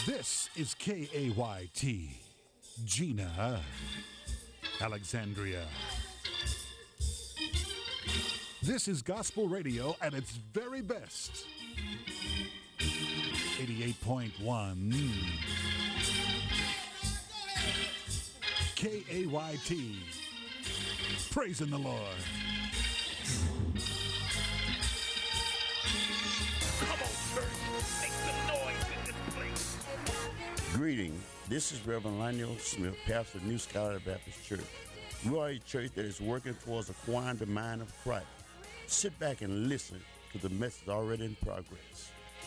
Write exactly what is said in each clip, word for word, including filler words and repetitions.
This is K A Y T, Gina, Alexandria. This is gospel radio at its very best. eighty-eight point one K A Y T, praising the Lord. Come on, church, make some noise in this place. Greetings. This is Reverend Lionel Smith, pastor of New Scholar Baptist Church. We are a church that is working towards acquiring the mind of Christ. Sit back and listen to the message already in progress.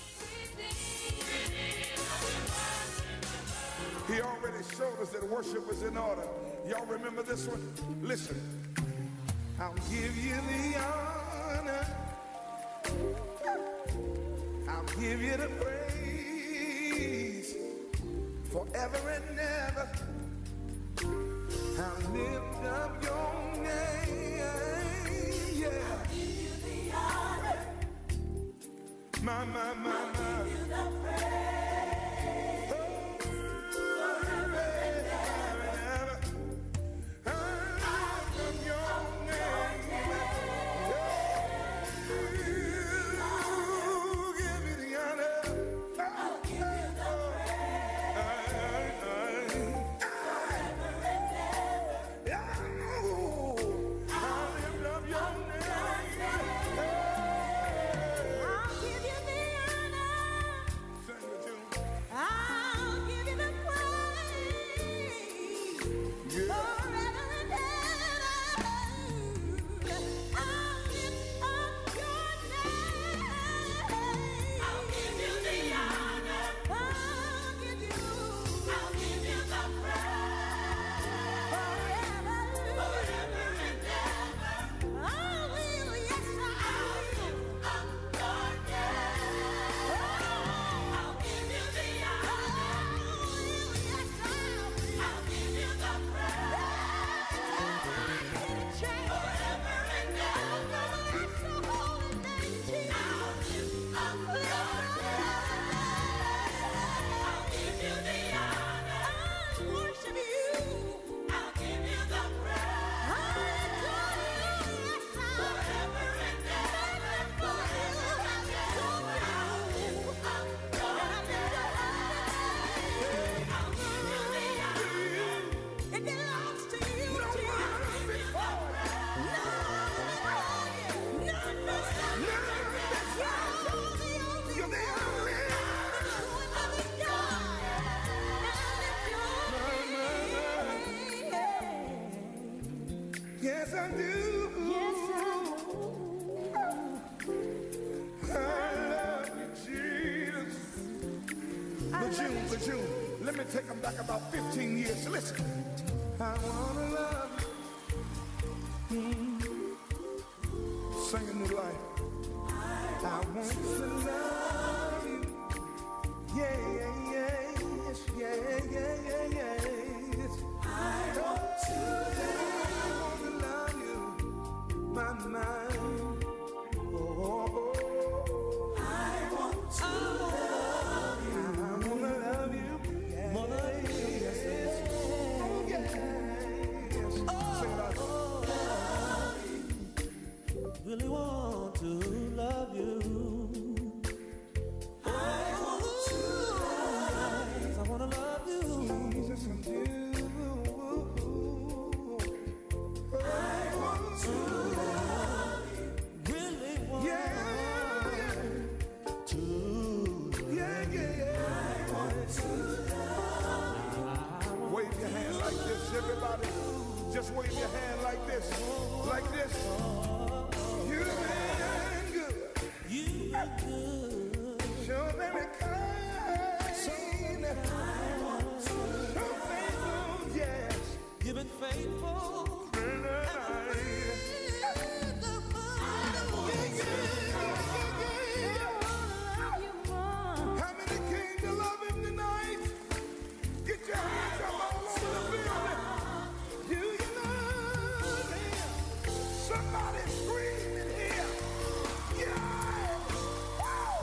He already showed us that worship was in order. Y'all remember this one? Listen. I'll give you the honor. I'll give you the praise forever and ever. I'll lift up your name. Yeah. I'll give you the honor. My, my, my, my. I'll give you the praise. Let me take them back about fifteen years. Listen. I wanna love you. Mm. Sing a new life. I want to love you. Yeah, yeah, yeah. Yes, yeah, yeah, yeah, yes. I want to love you. I want to love you. My mind. Oh, oh, oh. I want to love you. I want to love you. Really want to love you. I want to love you. I want to love you. Jesus, I do. I want to love you. Really want yeah. to. Yeah, yeah, yeah. I want to love you. Wave your hand like this, everybody. Just wave your hand like this, like this. You've been good. You've been good. So very kind. So I want to so faithful, yes. You've been faithful. How many came to love him tonight? Get your hands up all over the building. Do you love him? Somebody scream in here. Yeah. Wow.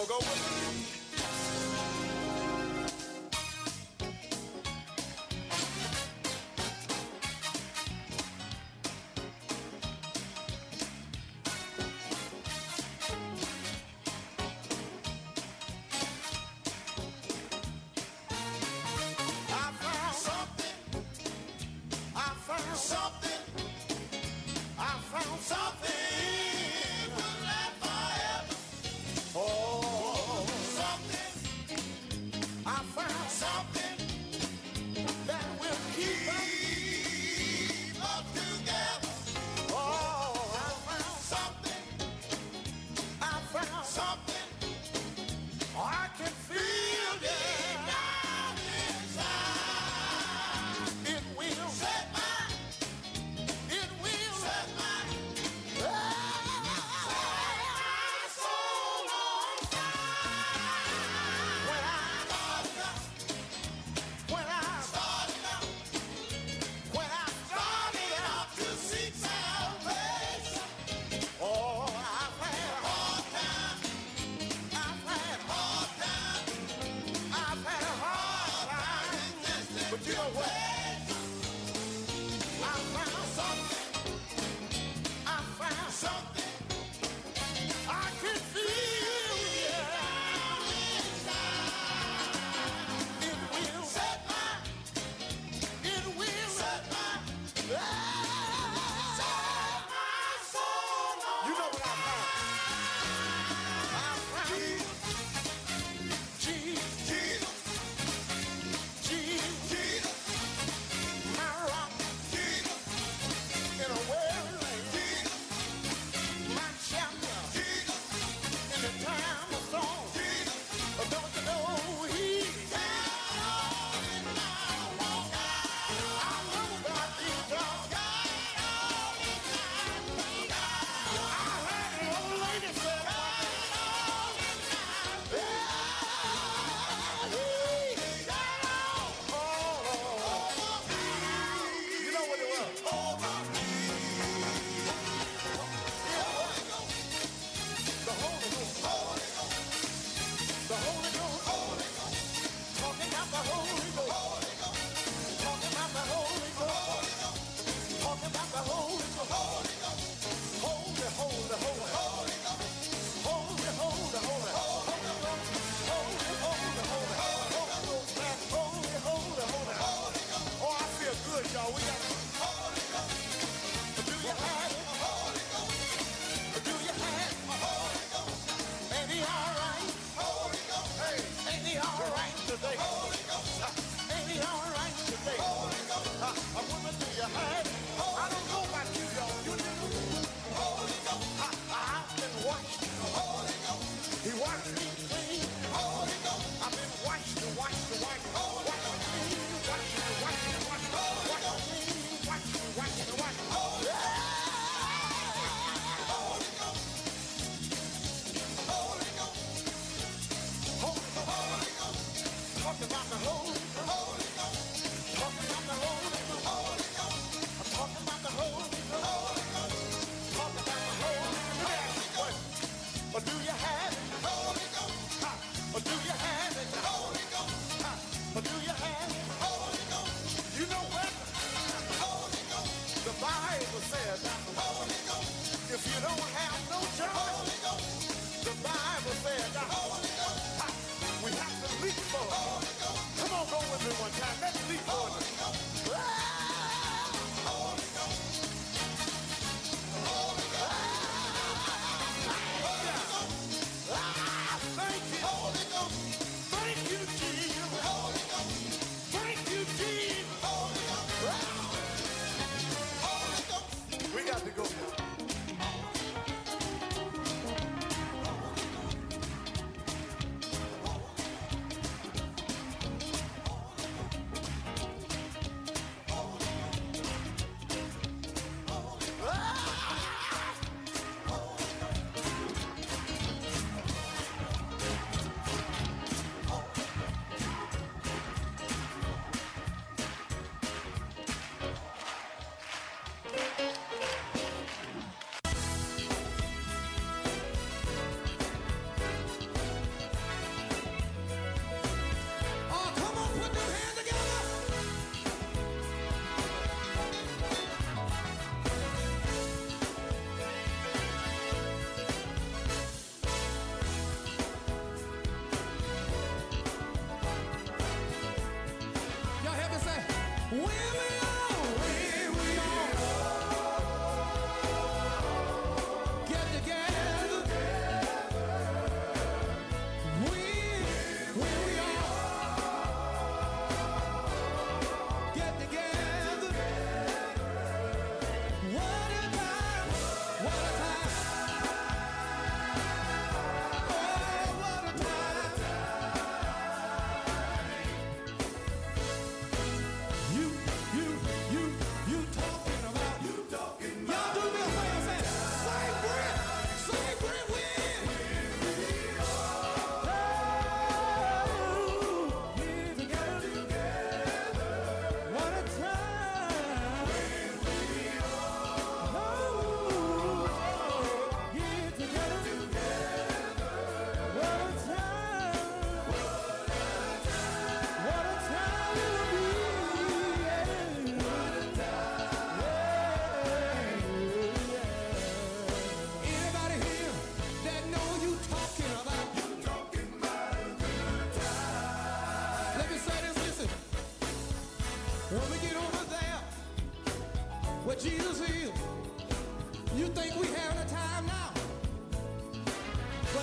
go-go. I found something. I found something. I found something will last forever. Oh, something.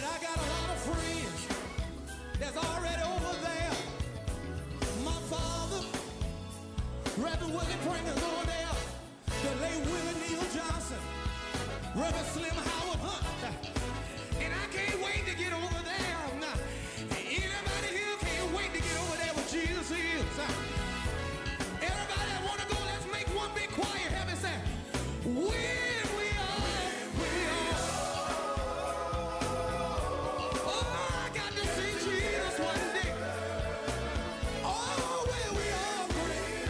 But I got a lot of friends that's already over there. My father, Reverend Willie Pringle over there. The late Willie Neal Johnson, Reverend Slim Howard Hunt. And I can't wait to get over there. Now, anybody here can't wait to get over there where Jesus is. Everybody that want to go, let's make one big choir. Have it say, when we are, we are. Oh, I got to see Jesus one day. Oh, when we are great.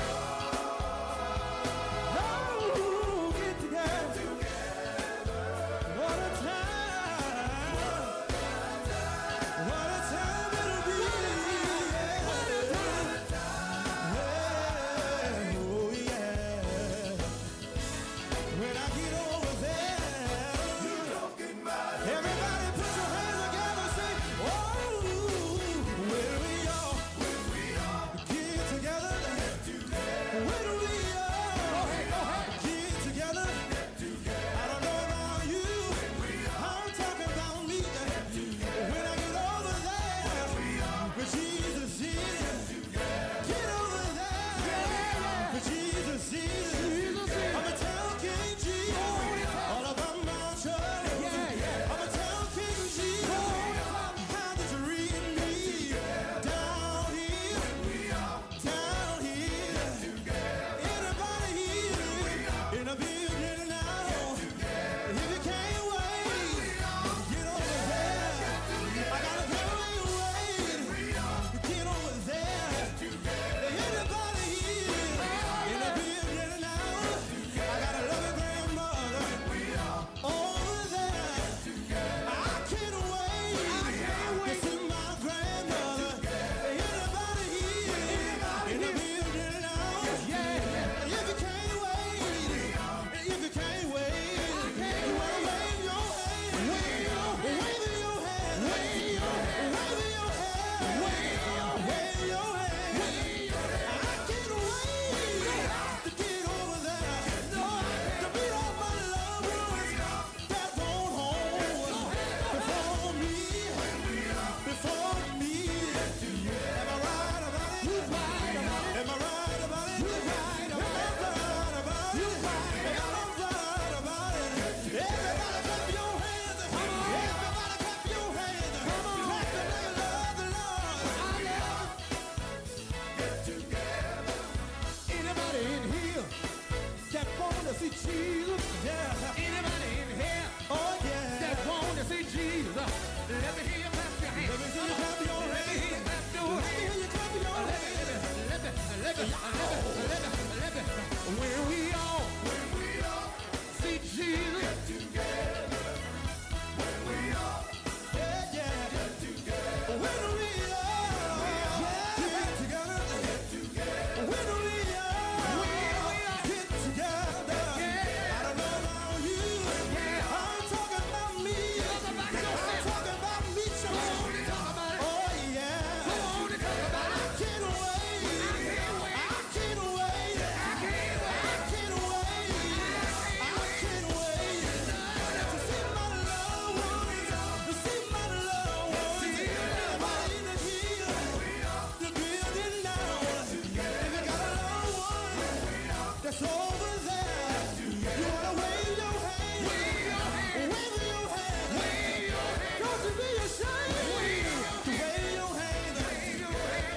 Oh, get together. What a time. What a time it'll be. What a time. Yeah. Oh, yeah. When I get over there, everybody put your hands together and say, oh, when we all get together, when we all get together, I don't know about you, I'm talking about me. When I get over there, but Jesus is, get over there, but Jesus is, I'ma tell King Jesus all about my trouble. I'ma tell King Jesus how to treat me down here, down here. Anybody here in a building now? If you can't wait, get over there. I gotta tell you, wait, get over there. Anybody here in a building now? I got a loving grandmother over there. I can't wait to see my grandmother. Anybody here in the building now? If you can't wait, if you can't wait, you wanna wave your hand, wave your hand, wave your hand, wave your hand, wave your hand, wave your hand. I can't wait to get over there, to meet all my loved ones that won't hold before me, before me. Am I right about it? You right about it. Am I right about it? You right about it. Am I right about it? You right about it. Am I right about it? Everybody clap your hands. Everybody clap your hands. Come on. Clap the name of the Lord. I love. Get together. Anybody in here that want to see Jesus? Yeah. Anybody in here? Oh yeah. That want to see Jesus? Let me hear you clap your hands. Let me hear you clap your hands. Let me hear you clap your hands. Let me hear you clap your hands. Let me, let me, let me, let me, let me, let me. When we all, when we all see Jesus. Get together. When we all, yeah, yeah. Get together. When we all, yeah, get together. Get together. When we all, get together. I don't know about you. I'm talking about me. I'm talking about me, church. Oh yeah. I can't wait. I can't wait. I can't wait. I can't wait. I can't wait to see my loved ones. To see my loved ones. Everybody in the hill, the building now. If you got a loved one that's over there, you wanna wave your hand. Wave your hand. Wave your hand. Wave your hand. Don't you be ashamed to wave your hand. Wave your hand.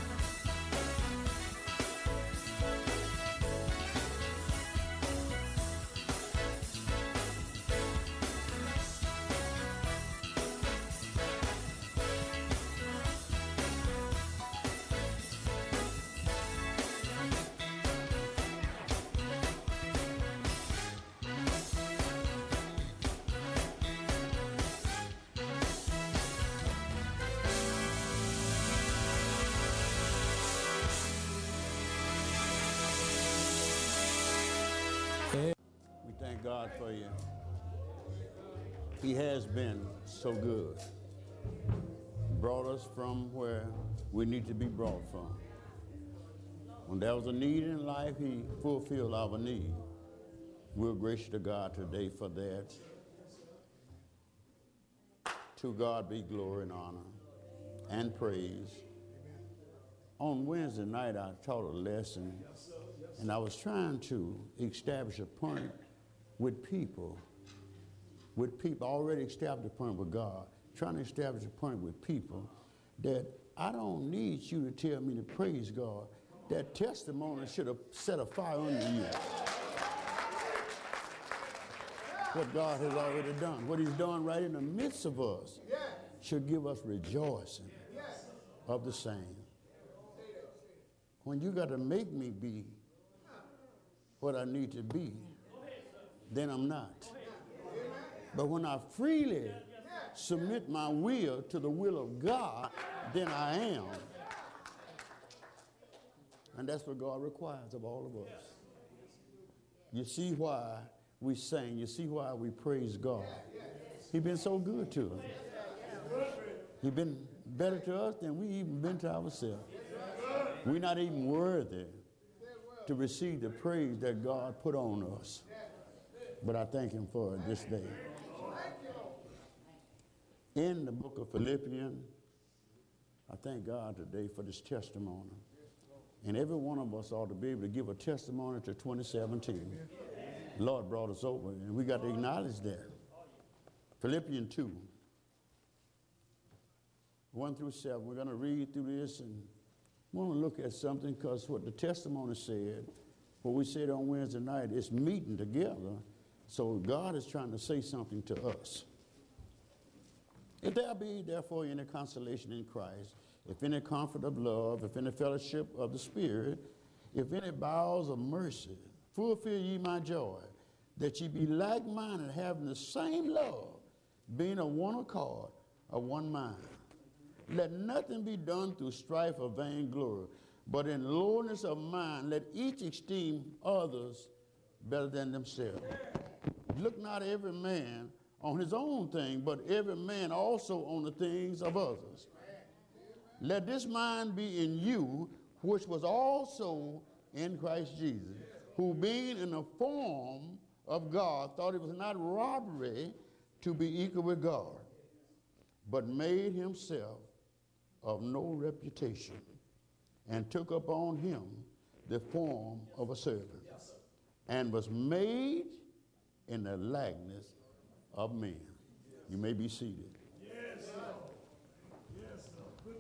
We thank God for you. He has been so good. Brought us from where we need to be brought from. When there was a need in life, he fulfilled our need. We're gracious to God today for that. To God be glory and honor and praise. On Wednesday night, I taught a lesson, and I was trying to establish a point with people, with people already established a point with God, trying to establish a point with people that I don't need you to tell me to praise God. That testimony should have set a fire under you. What God has already done, what he's done right in the midst of us, should give us rejoicing of the same. When you got to make me be what I need to be, then I'm not. But when I freely submit my will to the will of God, then I am. And that's what God requires of all of us. You see why we sing. You see why we praise God. He's been so good to us. He's been better to us than we even been to ourselves. We're not even worthy to receive the praise that God put on us. But I thank him for it this day. In the book of Philippians, I thank God today for this testimony. And every one of us ought to be able to give a testimony to twenty seventeen. The Lord brought us over, and we got to acknowledge that. Philippians two, one through seven. We're going to read through this and want to look at something, because what the testimony said, what we said on Wednesday night, is meeting together. So God is trying to say something to us. If there be therefore any consolation in Christ, if any comfort of love, if any fellowship of the Spirit, if any bowels of mercy, fulfill ye my joy, that ye be like-minded, having the same love, being of one accord, of one mind. Let nothing be done through strife or vainglory, but in lowliness of mind, let each esteem others better than themselves. Look not every man on his own thing, but every man also on the things of others. Let this mind be in you, which was also in Christ Jesus, who being in the form of God, thought it was not robbery to be equal with God, but made himself of no reputation, and took upon him the form of a servant, and was made in the likeness of men. You may be seated. Yes, sir. Yes, sir.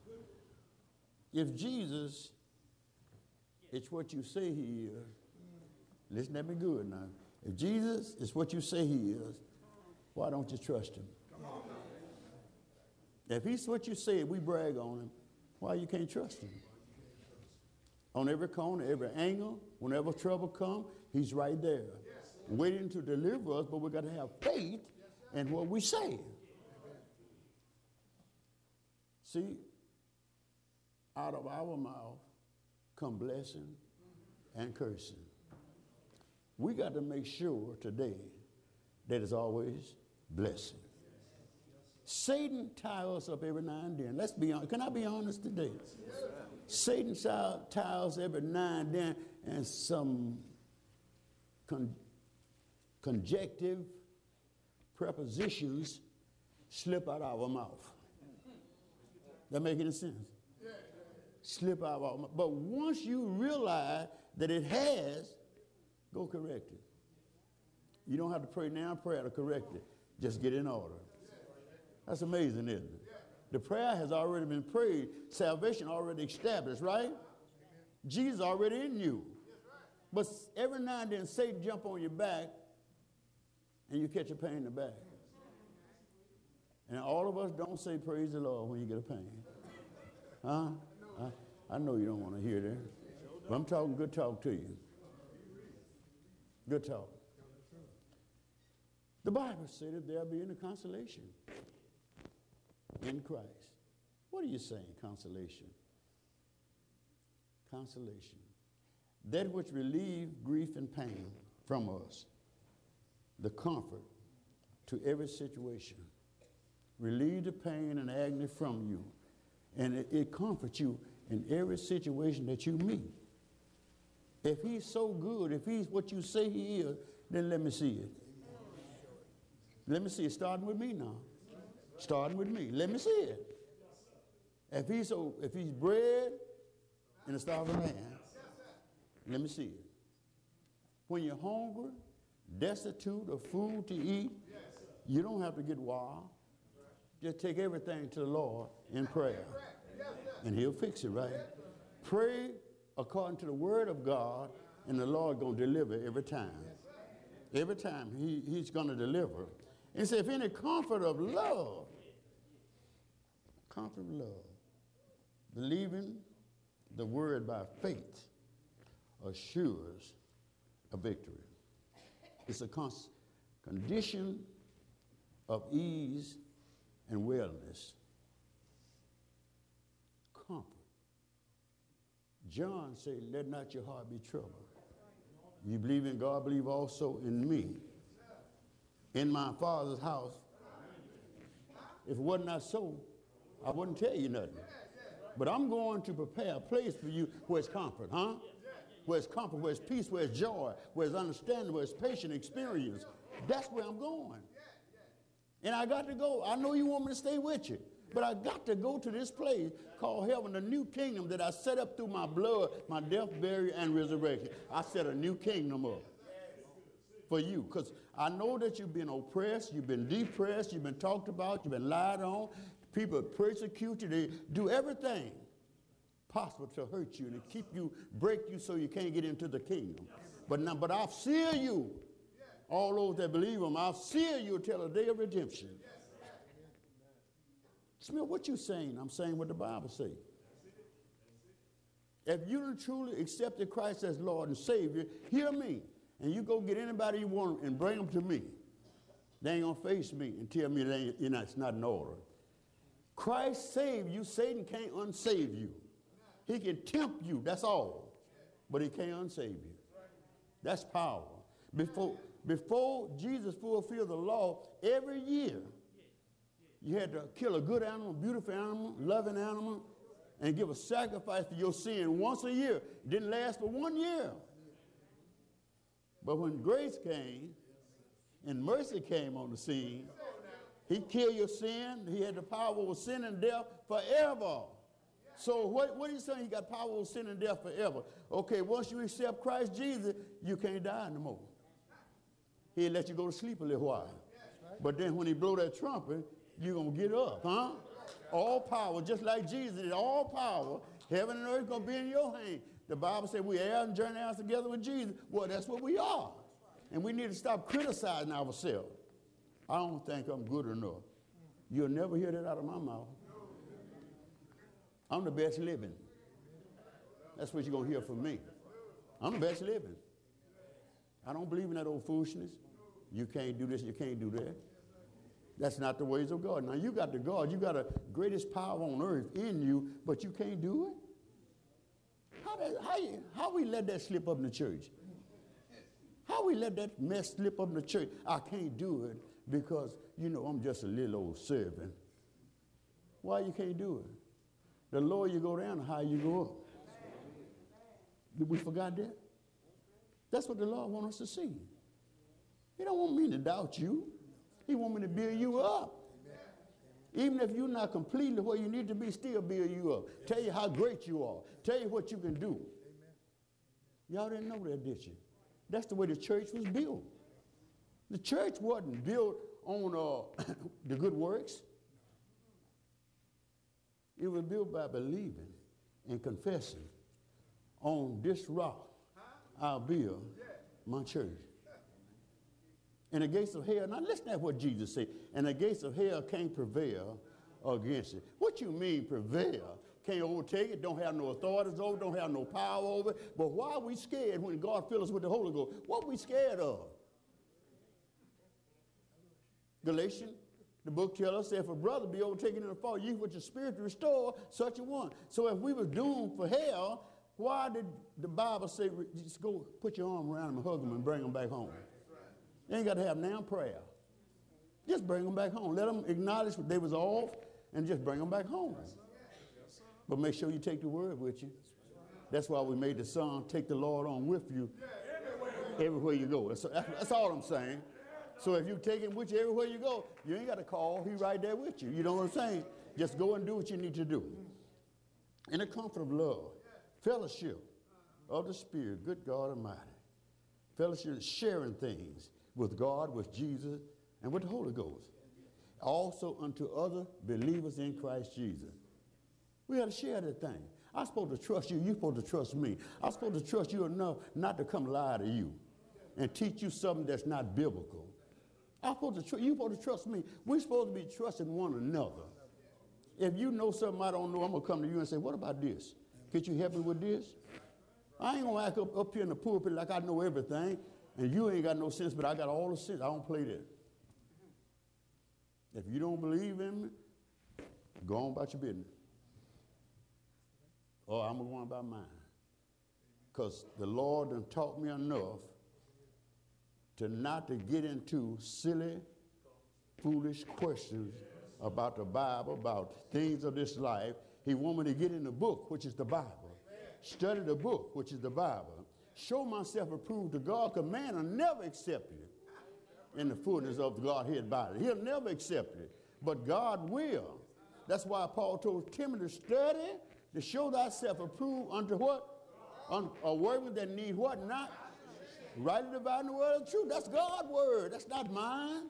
If Jesus is what you say he is, listen at me good now. If Jesus is what you say he is, why don't you trust him? If he's what you say, we brag on him, why you can't trust him? On every corner, every angle, whenever trouble comes, he's right there, waiting to deliver us, but we've got to have faith in what we say. See, out of our mouth come blessing and cursing. We got to make sure today that it's always blessing. Satan ties us up every now and then. Let's be honest. Can I be honest today? Satan ties us every now and then, and some con- conjective prepositions slip out of our mouth. That make any sense? Slip out of our mouth. But once you realize that it has, go correct it. You don't have to pray now prayer to correct it. Just get in order. That's amazing, isn't it? The prayer has already been prayed. Salvation already established, right? Jesus already in you. But every now and then Satan jump on your back and you catch a pain in the back. And all of us don't say praise the Lord when you get a pain. Huh? I, I know you don't want to hear that. But I'm talking good talk to you. Good talk. The Bible said that there be any consolation in Christ. What are you saying, consolation? Consolation. That which relieves grief and pain from us. The comfort to every situation. Relieve the pain and agony from you. And it, it comforts you in every situation that you meet. If he's so good, if he's what you say he is, then let me see it. Let me see it, starting with me now. Starting with me. Let me see it. If he's so, if he's bread in the starving land, let me see it. When you're hungry, destitute of food to eat, you don't have to get wild. Just take everything to the Lord in prayer, and he'll fix it, right? Pray according to the word of God, and the Lord going to deliver every time. Every time he, he's going to deliver. And say, if any comfort of love, comfort of love, believing the word by faith assures a victory. It's a cons- condition of ease and wellness. Comfort. John said, let not your heart be troubled. You believe in God, believe also in me. In my Father's house, if it was not so, I wouldn't tell you nothing. But I'm going to prepare a place for you where it's comfort, huh? Where it's comfort, where it's peace, where it's joy, where it's understanding, where it's patient experience. That's where I'm going. And I got to go. I know you want me to stay with you, but I got to go to this place called heaven, the new kingdom that I set up through my blood, my death, burial, and resurrection. I set a new kingdom up for you, because I know that you've been oppressed, you've been depressed, you've been talked about, you've been lied on. People persecute you. They do everything possible to hurt you and to keep you, break you so you can't get into the kingdom. But now, but I'll seal you, all those that believe him, I'll seal you till the day of redemption. Smith, what you saying? I'm saying what the Bible says. If you truly accepted Christ as Lord and Savior, hear me. And you go get anybody you want and bring them to me. They ain't going to face me and tell me they ain't, you know, it's not in order. Christ saved you. Satan can't unsave you. He can tempt you, that's all. But he can't unsave you. That's power. Before, before Jesus fulfilled the law, every year, you had to kill a good animal, beautiful animal, loving animal, and give a sacrifice for your sin once a year. It didn't last for one year. But when grace came and mercy came on the scene, he killed your sin. He had the power over sin and death forever. So what, what are you saying? He got power over sin and death forever. Okay, once you accept Christ Jesus, you can't die no more. He'll let you go to sleep a little while. But then when he blow that trumpet, you're going to get up, huh? All power, just like Jesus did, all power, heaven and earth going to be in your hand. The Bible said we are and journey out together with Jesus. Well, that's what we are. And we need to stop criticizing ourselves. I don't think I'm good enough. You'll never hear that out of my mouth. I'm the best living. That's what you're going to hear from me. I'm the best living. I don't believe in that old foolishness. You can't do this, you can't do that. That's not the ways of God. Now, you got the God. You got the greatest power on earth in you, but you can't do it? How, that, how, you, how we let that slip up in the church? How we let that mess slip up in the church? I can't do it because, you know, I'm just a little old servant. Why you can't do it? The lower you go down, the higher you go up. Did we forgot that? That's what the Lord wants us to see. He don't want me to doubt you. He want me to build you up. Even if you're not completely where you need to be, still build you up. Tell you how great you are. Tell you what you can do. Y'all didn't know that, did you? That's the way the church was built. The church wasn't built on uh, the good works. It was built by believing and confessing on this rock I'll build my church. And the gates of hell, now listen to what Jesus said, and the gates of hell can't prevail against it. What you mean prevail? Can't overtake it, don't have no authorities over it, don't have no power over it. But why are we scared when God fills us with the Holy Ghost? What are we scared of? Galatians, the book tells us, if a brother be overtaken in a fault, ye with your spirit to restore such a one. So if we were doomed for hell, why did the Bible say, just go put your arm around them and hug them and bring them back home? You ain't got to have now prayer. Just bring them back home. Let them acknowledge they was off and just bring them back home. But make sure you take the word with you. That's why we made the song, take the Lord on with you everywhere you go. That's, that's all I'm saying. So if you take him with you everywhere you go, you ain't got to call. He right there with you. You know what I'm saying? Just go and do what you need to do. In the comfort of love, fellowship of the Spirit, good God Almighty. Fellowship, sharing things with God, with Jesus, and with the Holy Ghost. Also unto other believers in Christ Jesus. We got to share that thing. I'm supposed to trust you. You're supposed to trust me. I'm supposed to trust you enough not to come lie to you and teach you something that's not biblical. I'm supposed to tr- you're supposed to trust me. We're supposed to be trusting one another. If you know something I don't know, I'm going to come to you and say, what about this? Could you help me with this? I ain't going to act up, up here in the pulpit like I know everything, and you ain't got no sense, but I got all the sense. I don't play that. If you don't believe in me, go on about your business. Or I'm going about mine. Because the Lord done taught me enough to not to get into silly, foolish questions about the Bible, about things of this life. He want me to get in the book, which is the Bible. Study the book, which is the Bible. Show myself approved to God, because man will never accept it in the fullness of the Godhead body. He'll never accept it, but God will. That's why Paul told Timothy to study, to show thyself approved unto what? Un- a workman that need what? Not rightly dividing the word of truth. That's God's word. That's not mine.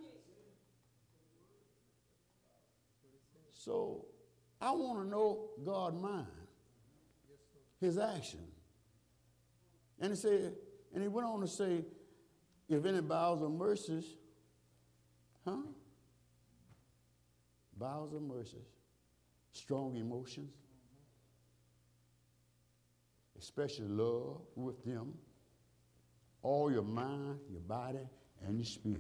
So I want to know God's mind, his action. And he said, and he went on to say, if any bowels of mercies, huh? Bowels of mercies, strong emotions, especially love with them, all your mind, your body, and your spirit.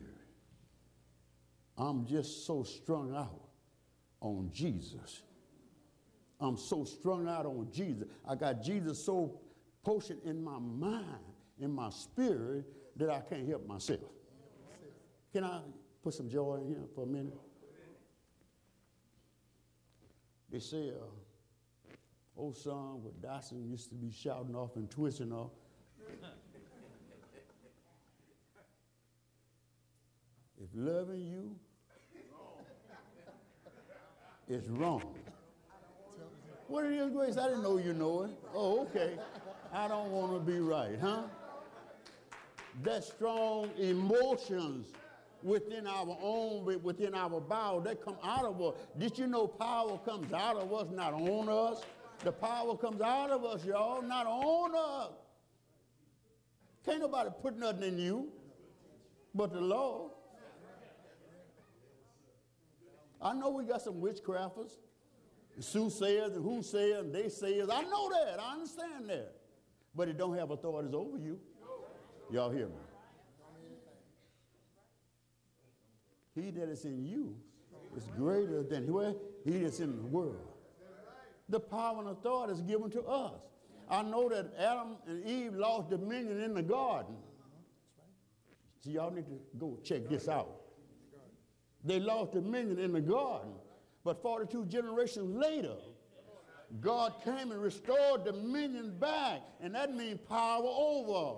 I'm just so strung out on Jesus. I'm so strung out on Jesus. I got Jesus so potent in my mind, in my spirit, that I can't help myself. Can I put some joy in here for a minute? They say, uh, old song with Dyson used to be shouting off and twisting off. If loving you is wrong. What it is, Grace? I didn't know you know it. Oh, okay. I don't want to be right, huh? That strong emotions within our own, within our bowel, that come out of us. Did you know power comes out of us, not on us? The power comes out of us, y'all, not on us. Can't nobody put nothing in you but the Lord. I know we got some witchcrafters, soothsayers, and who sayers, and they sayers. I know that. I understand that. But it don't have authorities over you. Y'all hear me? He that is in you is greater than where he that's in the world. The power and authority is given to us. I know that Adam and Eve lost dominion in the garden. So y'all need to go check this out. They lost dominion in the garden, but forty-two generations later, God came and restored dominion back, and that means power over.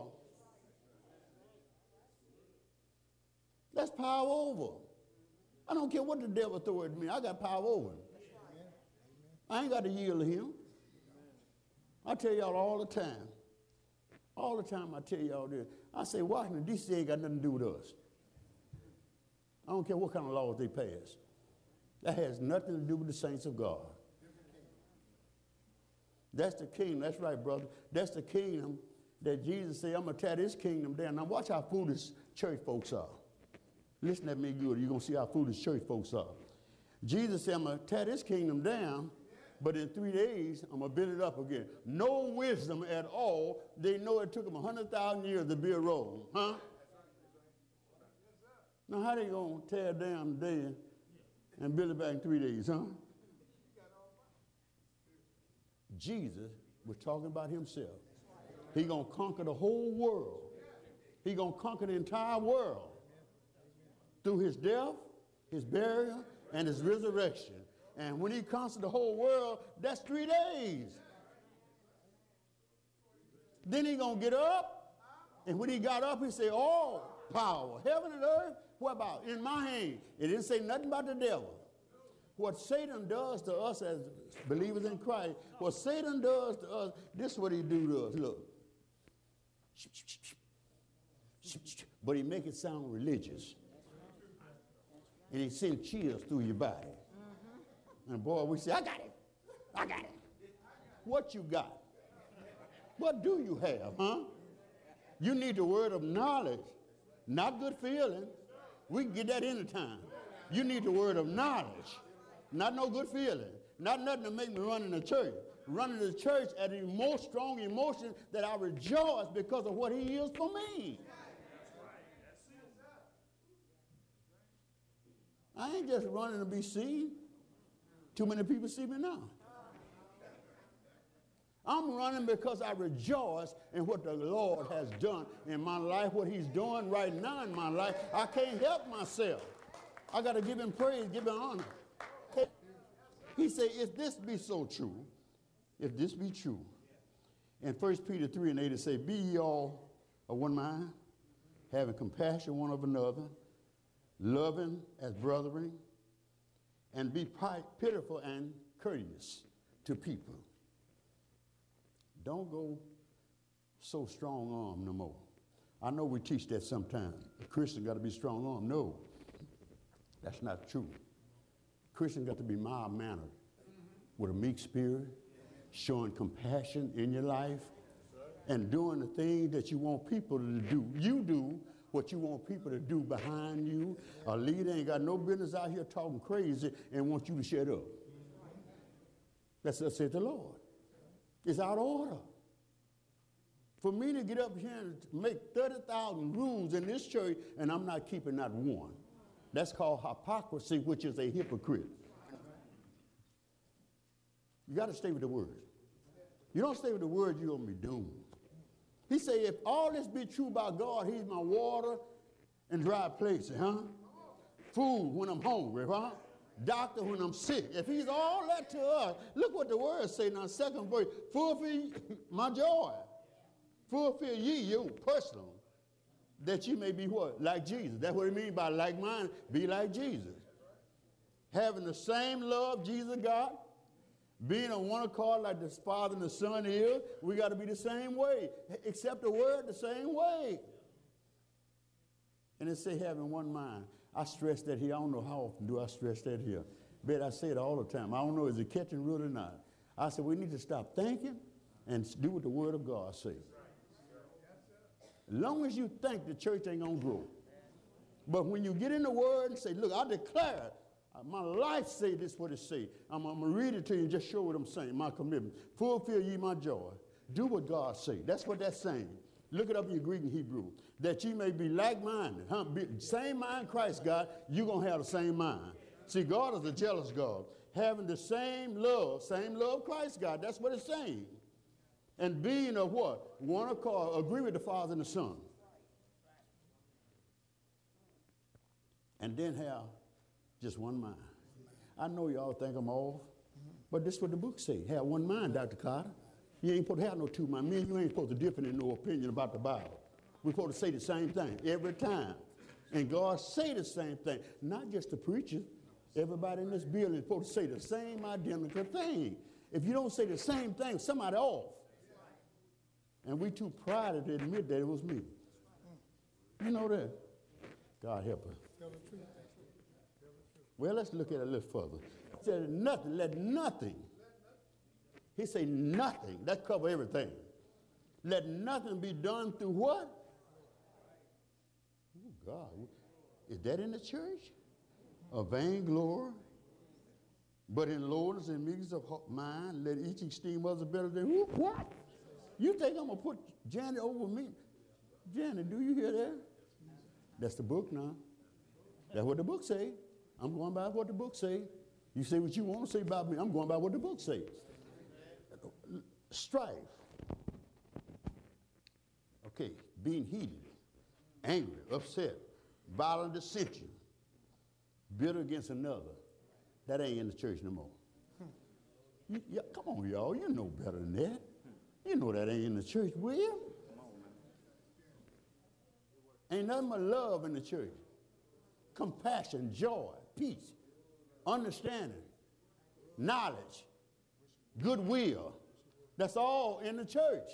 That's power over. I don't care what the devil throw at me. I got power over him. I ain't got to yield to him. I tell y'all all the time. All the time I tell y'all this. I say, Washington, D C ain't got nothing to do with us. I don't care what kind of laws they pass. That has nothing to do with the saints of God. That's the kingdom. That's right, brother. That's the kingdom that Jesus said, I'm going to tear this kingdom down. Now watch how foolish church folks are. Listen at me good. You're going to see how foolish church folks are. Jesus said, I'm going to tear this kingdom down, but in three days, I'm going to build it up again. No wisdom at all. They know it took them one hundred thousand years to build Rome. Huh? Now, how they going to tear it down today and build it back in three days, huh? Jesus was talking about himself. He going to conquer the whole world. He going to conquer the entire world through his death, his burial, and his resurrection. And when he conquers the whole world, that's three days. Then he going to get up, and when he got up, he said, all power, heaven and earth, What about in my hand? It didn't say nothing about the devil. What Satan does to us as believers in Christ, what Satan does to us, this is what he do to us. Look. But he make it sound religious. And he send chills through your body. Mm-hmm. And boy, we say, I got it. I got it. What you got? What do you have, huh? You need the word of knowledge, not good feeling. We can get that anytime. You need the word of knowledge, not no good feeling, not nothing to make me run in the church. Running to the church at a more strong emotion that I rejoice because of what he is for me. I ain't just running to be seen. Too many people see me now. I'm running because I rejoice in what the Lord has done in my life, what he's doing right now in my life. I can't help myself. I got to give him praise, give him honor. He said, if this be so true, if this be true, in First Peter three and eight, it say, be ye all of one mind, having compassion one of another, loving as brethren, and be pitiful and courteous to people. Don't go so strong-armed no more. I know we teach that sometimes. A Christian got to be strong-armed. No, that's not true. Christian got to be mild-mannered, with a meek spirit, showing compassion in your life, and doing the things that you want people to do. You do what you want people to do behind you. A leader ain't got no business out here talking crazy and want you to shut up. That's what said the Lord. It's out of order. For me to get up here and make thirty thousand rules in this church and I'm not keeping not one. That's called hypocrisy, which is a hypocrite. You got to stay with the word. You don't stay with the word, you're going to be doomed. He said, if all this be true about God, he's my water and dry places, huh? Food when I'm hungry, huh? Doctor when I'm sick. If he's all that to us, look what the word say now, second verse, fulfill my joy. Fulfill ye, you personal, that you may be what? Like Jesus. That's what it means by like mine, be like Jesus. Having the same love Jesus got, being on one accord like the Father and the Son is, we got to be the same way. Accept the word the same way. And it say having one mind. I stress that here. I don't know how often do I stress that here. Bet I say it all the time. I don't know is it catching root or not. I said we need to stop thinking and do what the word of God says. As long as you think, the church ain't going to grow. But when you get in the word and say, look, I declare it. My life say this what it say. I'm, I'm going to read it to you and just show what I'm saying, my commitment. Fulfill ye my joy. Do what God say. That's what that's saying. Look it up in your Greek and Hebrew. That ye may be like-minded. Huh? Be, same mind Christ got, you're going to have the same mind. See, God is a jealous God. Having the same love, same love Christ got. That's what it's saying. And being of what? One accord, agree with the Father and the Son. And then have just one mind. I know y'all think I'm off, but this is what the book say. Have one mind, Doctor Carter. You ain't supposed to have no two minds. Me and you ain't supposed to differ in no opinion about the Bible. We're supposed to say the same thing every time. And God say the same thing. Not just the preacher. Everybody in this building is supposed to say the same identical thing. If you don't say the same thing, somebody off. And we too prided to admit that it was me. You know that? God help us. Well, let's look at it a little further. He said nothing, let nothing. He said nothing. That covers everything. Let nothing be done through what? Oh, God. Is that in the church? A vain glory. But in lowliness and meekness of mind, let each esteem others better than who? What? You think I'm going to put Janet over me? Janet, do you hear that? That's the book now. That's what the book say. I'm going by what the book say. You say what you want to say about me. I'm going by what the book says. Strife. Okay, being heated, angry, upset, violent dissension, bitter against another. That ain't in the church no more. You, yeah, come on, y'all. You know better than that. You know that ain't in the church, will you? Ain't nothing but love in the church. compassion, joy, peace, understanding, knowledge, goodwill. That's all in the church.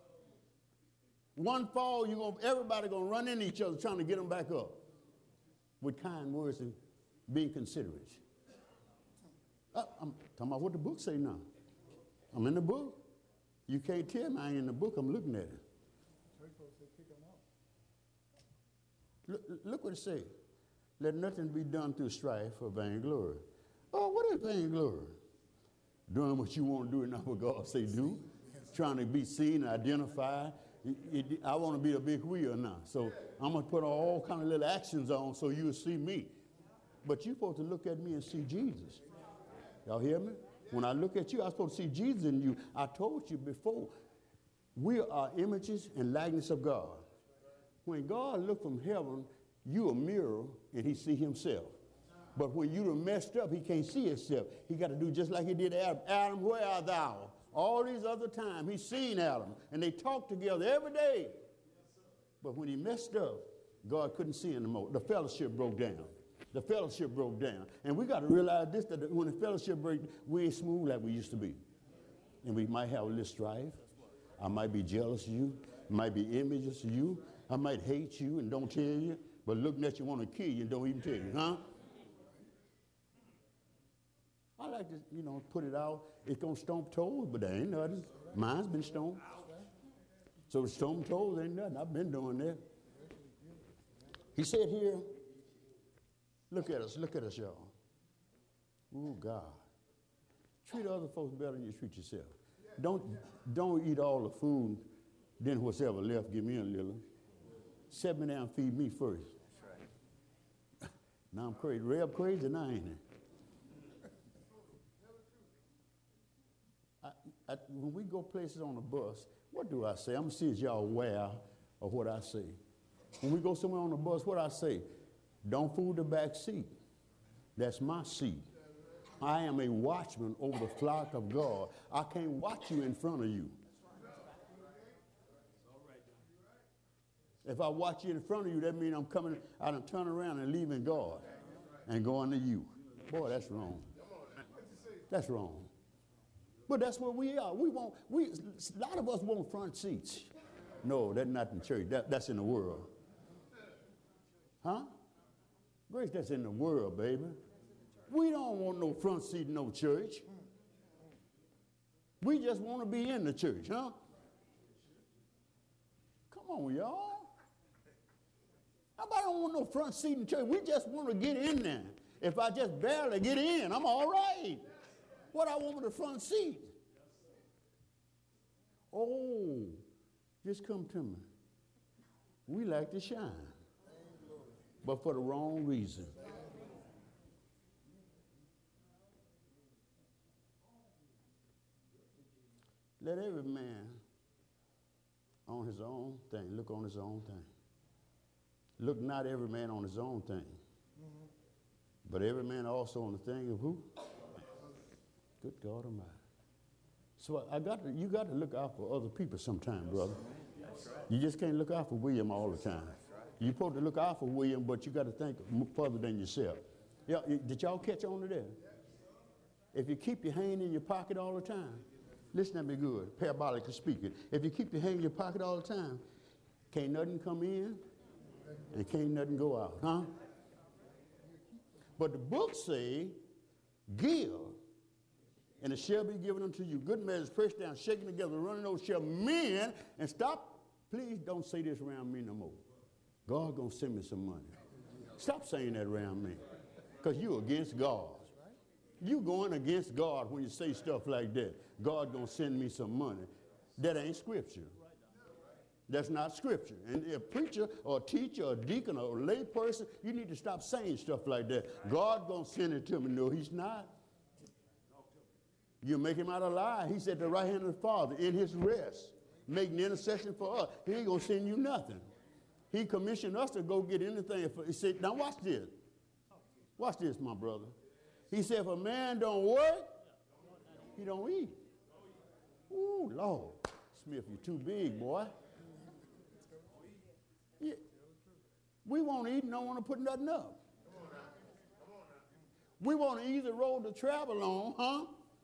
One fall, you're gonna, everybody gonna run into each other trying to get them back up with kind words and being considerate. Uh, I'm talking about what the book say now. I'm in the book. You can't tell me I ain't in the book. I'm looking at it. Look, look what it says. Let nothing be done through strife or vainglory. Oh, what is vainglory? Doing what you want to do and not what God say do. Trying to be seen and identified. It, it, I want to be a big wheel now. So I'm going to put all kind of little actions on so you'll see me. But you're supposed to look at me and see Jesus. Y'all hear me? When I look at you, I'm supposed to see Jesus in you. I told you before, we are images and likeness of God. When God looked from heaven, you a mirror and he see himself. But when you done messed up, he can't see himself. He got to do just like he did Adam. Adam, where art thou? All these other times, he's seen Adam, and they talked together every day. But when he messed up, God couldn't see him anymore. The fellowship broke down. The fellowship broke down. And we got to realize this, that when the fellowship breaks, we ain't smooth like we used to be. And we might have a little strife. I might be jealous of you. Might be envious of you. I might hate you and don't tell you. But looking at you want to kill you and don't even tell you, huh? I like to, you know, put it out. It's going to stomp toes, but there ain't nothing. Mine's been stomped. So the stomp toes ain't nothing. I've been doing that. He said here, look at us, look at us, y'all. Oh, God. Treat other folks better than you treat yourself. Don't, don't eat all the food, then whatever left, give me a little. Set me down and feed me first. That's right. Now I'm crazy. Reb crazy now, ain't it? I, I, when we go places on the bus, what do I say? I'm going to see if y'all aware of what I say. When we go somewhere on the bus, what I say? Don't fool the back seat. That's my seat. I am a watchman over the flock of God. I can't watch you in front of you. If I watch you in front of you, that means I'm coming, I done turn around and leaving God and going to you. Boy, that's wrong. That's wrong. But that's where we are. We want, we, a lot of us want front seats. No, that's not in church. That, that's in the world. Huh? Grace, that's in the world, baby. We don't want no front seat in no church. We just want to be in the church, huh? Come on, y'all. Nobody don't want no front seat in church. We just want to get in there. If I just barely get in, I'm all right. What I want with the front seat? Oh, just come to me. We like to shine, but for the wrong reason. Let every man on his own thing, look on his own thing. Look not every man on his own thing, mm-hmm. but every man also on the thing of who? Good God Almighty. So I got to, you got to look out for other people sometime, brother. That's right. You just can't look out for William all the time. Right. You're supposed to look out for William, but you got to think further than yourself. Yeah, did y'all catch on to that? If you keep your hand in your pocket all the time, listen to me good, parabolically speaking. If you keep your hand in your pocket all the time, can't nothing come in and can't nothing go out, huh? But the book say, give, and it shall be given unto you. Good measures, pressed down, shaken together, running over shall men. And stop, please don't say this around me no more. God gonna send me some money. Stop saying that around me, because you're against God. You going against God when you say stuff like that. God gonna send me some money. That ain't scripture. That's not scripture. And a preacher or a teacher or a deacon or a lay person, you need to stop saying stuff like that. God gonna send it to me. No, he's not. You make him out a lie. He said the right hand of the Father in his rest, making intercession for us. He ain't gonna send you nothing. He commissioned us to go get anything. He said, now watch this. Watch this, my brother. He said, if a man don't work, he don't eat. Ooh, Lord. Smith, you're too big, boy. Yeah. We won't eat and don't want to put nothing up. We want an easy road to travel on, huh?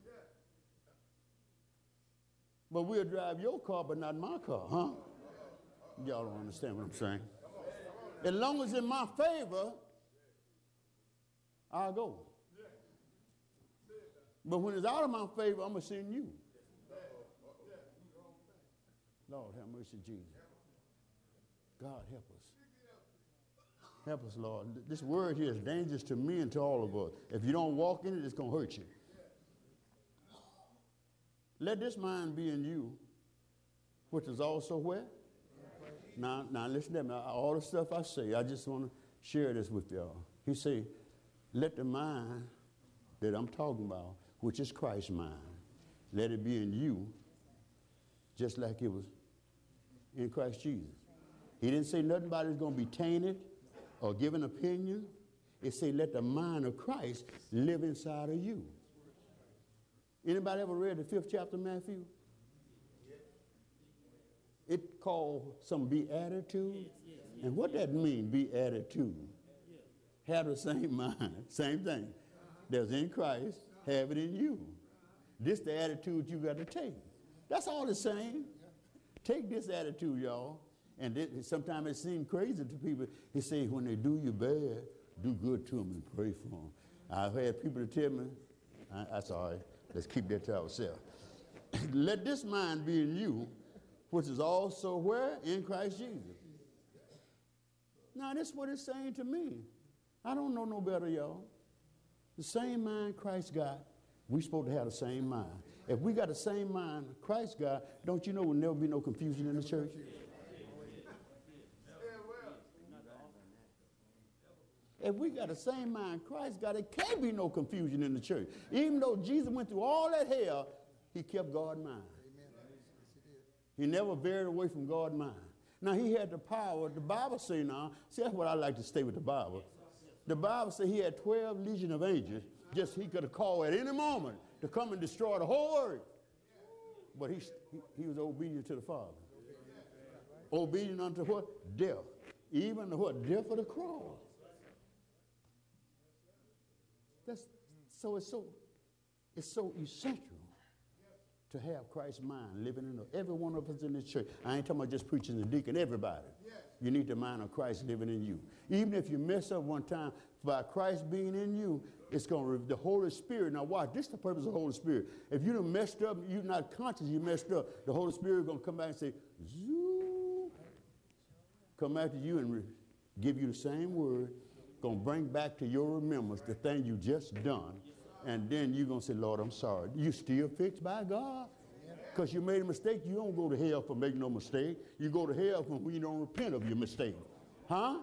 But we'll drive your car, but not my car, huh? Y'all don't understand what I'm saying. As long as it's in my favor, I'll go. But when it's out of my favor, I'm going to send you. Lord, have mercy, Jesus. God, help us. Help us, Lord. This word here is dangerous to me and to all of us. If you don't walk in it, it's going to hurt you. Let this mind be in you, which is also where? Now, now listen to me. All the stuff I say, I just want to share this with y'all. He said, let the mind that I'm talking about, which is Christ's mind, let it be in you, just like it was in Christ Jesus. He didn't say nothing about it's going to be tainted or give an opinion. It said, let the mind of Christ live inside of you. Anybody ever read the fifth chapter of Matthew? It called some beatitude. And what that mean, beatitude? Have the same mind, same thing. That's in Christ, have it in you. This the attitude you got to take. That's all it's saying. Take this attitude, y'all. And it, sometimes it seems crazy to people. He say, when they do you bad, do good to them and pray for them. I've had people to tell me, I, that's all right. Let's keep that to ourselves. Let this mind be in you, which is also where? In Christ Jesus. Now, this is what it's saying to me. I don't know no better, y'all. The same mind Christ got, we're supposed to have the same mind. If we got the same mind Christ got, don't you know there'll never be no confusion in the church? If we got the same mind Christ got, it can't be no confusion in the church. Even though Jesus went through all that hell, he kept God's mind. He never veered away from God's mind. Now, he had the power. The Bible say now, see, that's what I like to stay with the Bible. The Bible says he had twelve legion of angels. Just he could have called at any moment to come and destroy the whole earth. But he, he, he was obedient to the Father. Obedient unto what? Death. Even the what? Death of the cross. That's, so it's so it's so essential to have Christ's mind living in every one of us in this church. I ain't talking about just preaching the deacon, everybody. You need the mind of Christ living in you. Even if you mess up one time, by Christ being in you, it's going to, the Holy Spirit, now watch, this is the purpose of the Holy Spirit. If you done messed up, you're not conscious you messed up, the Holy Spirit is going to come back and say, zoo, come after you and re- give you the same word, going to bring back to your remembrance the thing you just done. And then you're going to say, Lord, I'm sorry. You still fixed by God? Because you made a mistake. You don't go to hell for making no mistake. You go to hell when you don't repent of your mistake. Huh?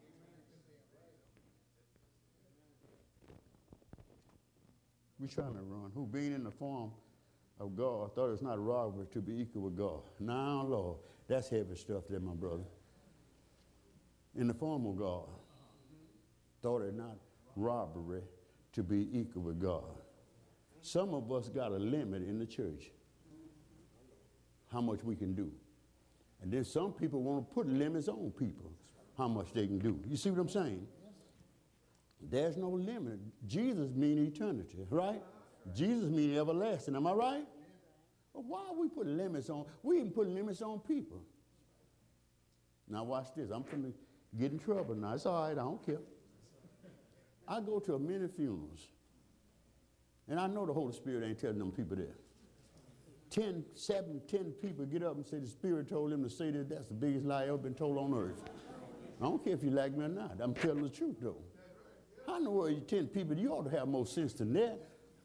We're trying to run. Who being in the form of God thought it was not robbery to be equal with God. Now, Lord, that's heavy stuff there, my brother. In the form of God, thought it not robbery to be equal with God. Some of us got a limit in the church, how much we can do. And then some people want to put limits on people, how much they can do. You see what I'm saying? There's no limit. Jesus means eternity, right? Jesus means everlasting. Am I right? Well, why are we putting limits on? We even put limits on people. Now watch this. I'm going to get in trouble now. It's all right. I don't care. I go to many funerals, and I know the Holy Spirit ain't telling them people there. Ten, seven, ten people get up and say the Spirit told them to say that. That's the biggest lie ever been told on earth. I don't care if you like me or not. I'm telling the truth, though. I know where you ten people, you ought to have more sense than that.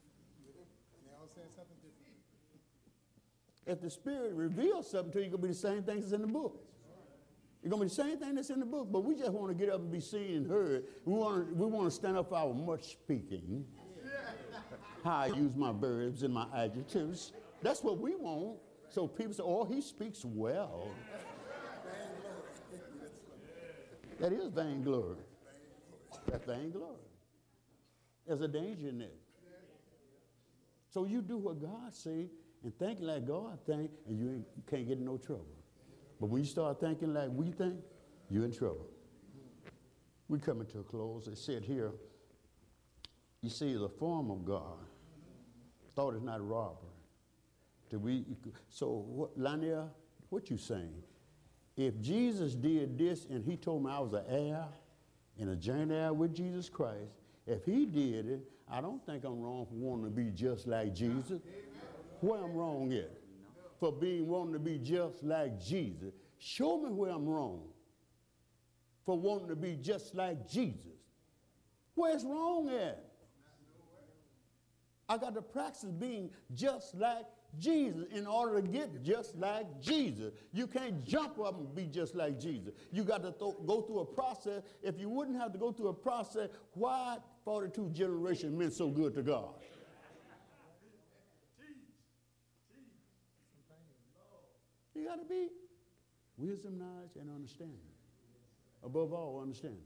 If the Spirit reveals something to you, it's going to be the same thing that's in the book. It's going to be the same thing that's in the book, but we just want to get up and be seen and heard. We want to, we want to stand up for our much speaking, how I use my verbs and my adjectives. That's what we want. So people say, oh, he speaks well. That is vainglory. That's vainglory. There's a danger in that. So you do what God say and think like God think, and you, ain't, you can't get in no trouble. But when you start thinking like we think, you're in trouble. We're coming to a close. It said here, You see, the form of God, thought is not robbery. To we, so, what, Lanier, what you saying? If Jesus did this and he told me I was an heir and a joint heir with Jesus Christ, if he did it, I don't think I'm wrong for wanting to be just like Jesus. Where I'm wrong at? For being wanting to be just like Jesus. Show me where I'm wrong for wanting to be just like Jesus. Where's wrong at? I got to practice being just like Jesus in order to get just like Jesus. You can't jump up and be just like Jesus. You got to th- go through a process. If you wouldn't have to go through a process, why forty-two generations meant so good to God? You got to be wisdom, knowledge, and understanding. Above all, understanding.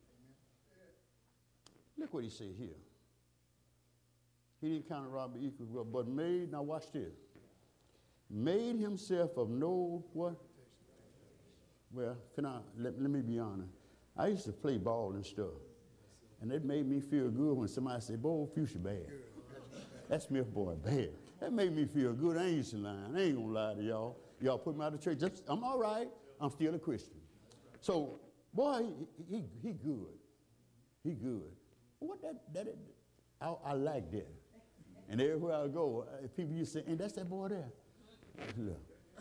Look what he said here. He didn't count robbery equal with, but made, now watch this, made himself of no, what? Well, can I, let, let me be honest. I used to play ball and stuff, and it made me feel good when somebody said, boy, Fuchsia bad. That Smith boy bad. That made me feel good. I ain't used to lying. I ain't gonna lie to y'all. Y'all put me out of church. Just, I'm all right. I'm still a Christian. So, boy, he, he, he good. He good. What that, that, I, I like that. And everywhere I go, uh, people used to say, and that's that boy there. Look.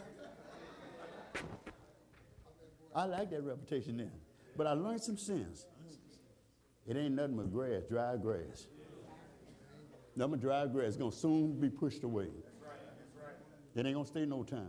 I like that reputation then. But I learned some sense. It ain't nothing but grass, dry grass. Nothing but dry grass. It's going to soon be pushed away. It ain't going to stay no time.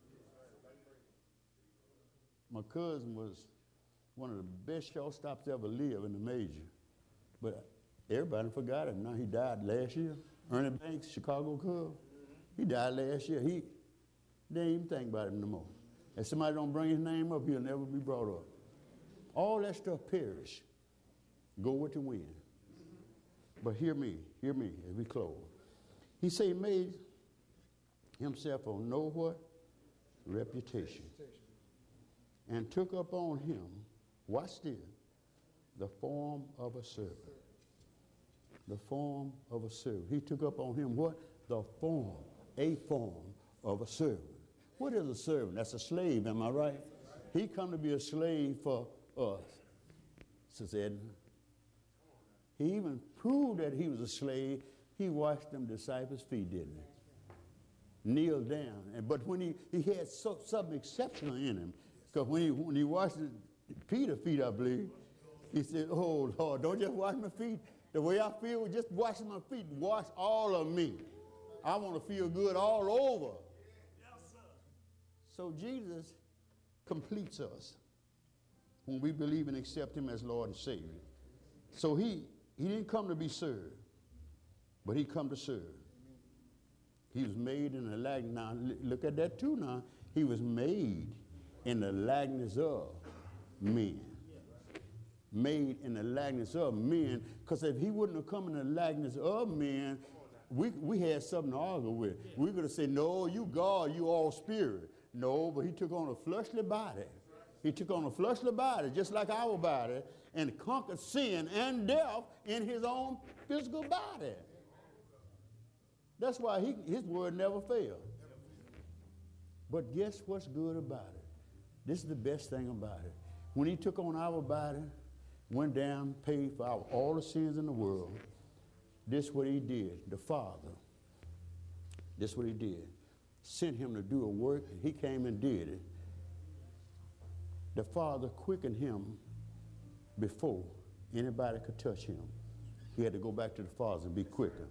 My cousin was one of the best shortstops ever lived in the major. But everybody forgot him. Now he died last year. Ernie Banks, Chicago Cub. He died last year. He, they ain't even think about him no more. If somebody don't bring his name up, he'll never be brought up. All that stuff perish. Go with the wind. But hear me, hear me as we close. He say he made himself on no what? Reputation. And took up on him, watch this, the form of a servant. The form of a servant. He took up on him what? The form, a form of a servant. What is a servant? That's a slave, am I right? He come to be a slave for us, Sister Edna. He even proved that he was a slave. He washed them disciples' feet, didn't he? Kneeled down. And, but when he, he had so, something exceptional in him, because when he, when he washed Peter's feet, I believe, he said, oh, Lord, don't just wash my feet. The way I feel with just washing my feet, wash all of me. I want to feel good all over. Yes, sir. So Jesus completes us when we believe and accept him as Lord and Savior. So he, he didn't come to be served, but he come to serve. He was made in the likeness. Now, look at that too now. He was made in the likeness of men. Made in the likeness of men, because if he wouldn't have come in the likeness of men, we, we had something to argue with. We could have said, no, you God, you all spirit. No, but he took on a fleshly body. He took on a fleshly body, just like our body, and conquered sin and death in his own physical body. That's why he, his word never failed. But guess what's good about it? This is the best thing about it. When he took on our body, went down, paid for our, all the sins in the world, this is what he did. The Father, this is what he did. Sent him to do a work, and he came and did it. The Father quickened him before anybody could touch him. He had to go back to the Father and be quicker.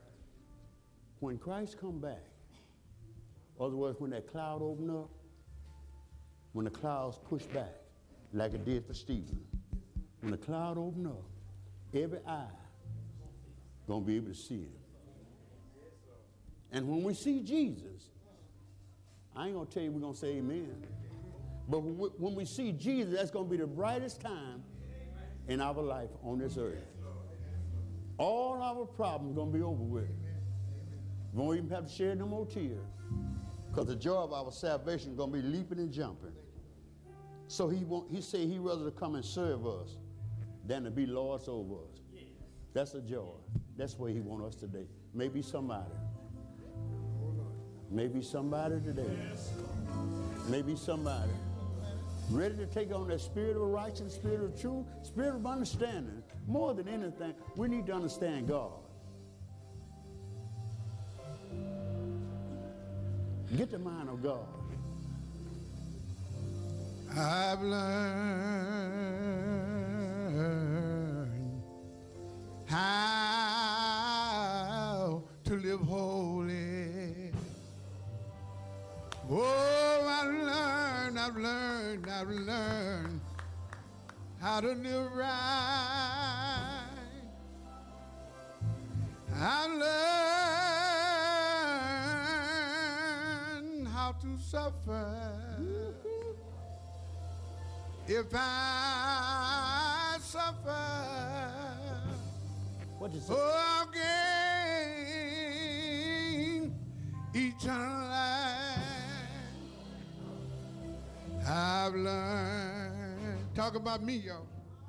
When Christ come back, in other words, when that cloud opened up, when the clouds pushed back, like it did for Stephen, when the cloud opened up, every eye gonna be able to see him. And when we see Jesus, I ain't gonna tell you we're gonna say amen, but when we, when we see Jesus, that's gonna be the brightest time in our life on this earth. All our problems gonna be over with. We won't even have to shed no more tears, because the joy of our salvation is gonna be leaping and jumping. So he won't, he said he'd rather come and serve us than to be lords over us. That's a joy. That's where he wants us today. Maybe somebody. Maybe somebody today. Maybe somebody. Ready to take on that spirit of righteousness, spirit of truth, spirit of understanding. More than anything, we need to understand God. Get the mind of God. I've learned how to live holy. Oh, I've learned, I've learned, I've learned how to live right. I've learned how to suffer. If I suffer, What you say? oh, I'll gain eternal life. I've learned, talk about me, y'all,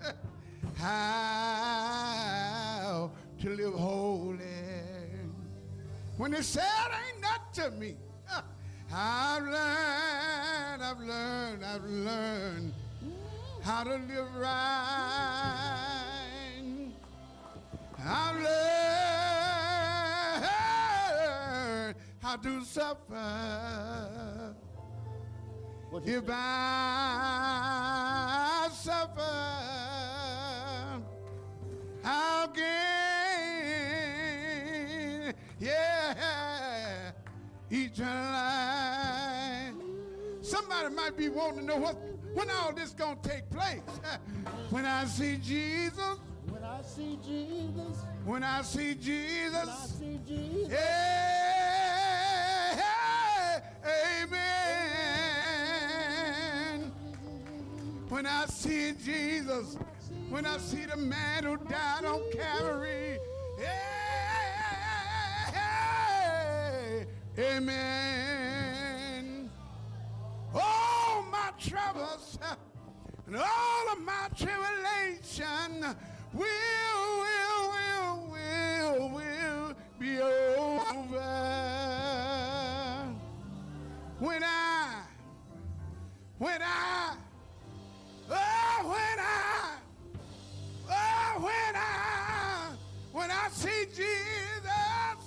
how to live holy. When they said ain't not to me, I've learned, I've learned, I've learned how to live right. I've learned how to suffer. What you If say? I suffer, I'll gain, yeah, eternal life. Somebody might be wanting to know what, when all this gonna take place. When I see Jesus, When I see Jesus, when I see when I Jesus, see Jesus, yeah, amen. When I see Jesus, when I see the man who died on Calvary, yeah, amen. All my troubles and all of my tribulation will, will, will, will, will be over. When I, when I, oh, when I, oh, when I, when I see Jesus,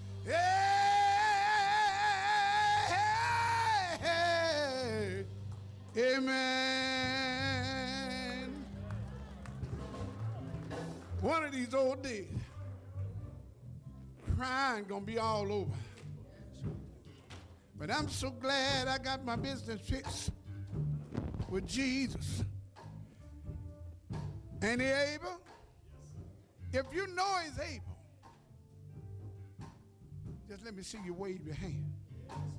yeah, amen. One of these old days, crying gonna be all over. But I'm so glad I got my business fixed with Jesus. And he able? If you know he's able, just let me see you wave your hand.